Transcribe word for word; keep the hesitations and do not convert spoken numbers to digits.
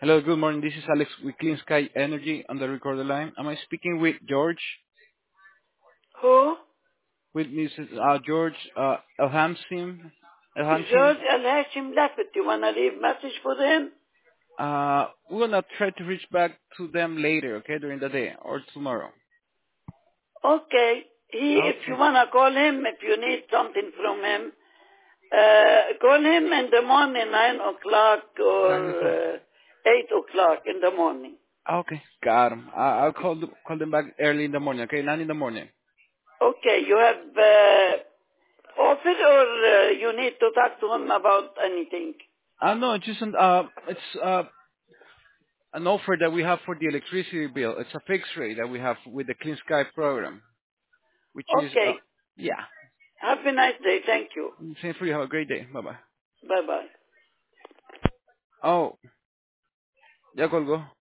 Hello, good morning. This is Alex with Clean Sky Energy on the recorder line. Am I speaking with George? Who? With Missus Uh, George uh, Elhamsim? Elhamsim? George Al-Hashim Lafit. You want to leave message for him? Uh, we're gonna try to reach back to them later, okay, during the day or tomorrow. Okay. He, if you Okay. want to call him, if you need something from him, uh, call him in the morning, nine o'clock Nine or o'clock. uh, eight o'clock in the morning. Okay, got 'em. I- I'll call them, call them back early in the morning, okay? Nine in the morning. Okay, you have uh, offer or uh, you need to talk to him about anything? Uh, no, it's just an, uh, it's uh, an offer that we have for the electricity bill. It's a fixed rate that we have with the Clean Sky program, which is, uh, Okay. yeah. Have a nice day. Thank you. Same for you. Have a great day. Bye bye. Bye-bye. Oh, ya colgó.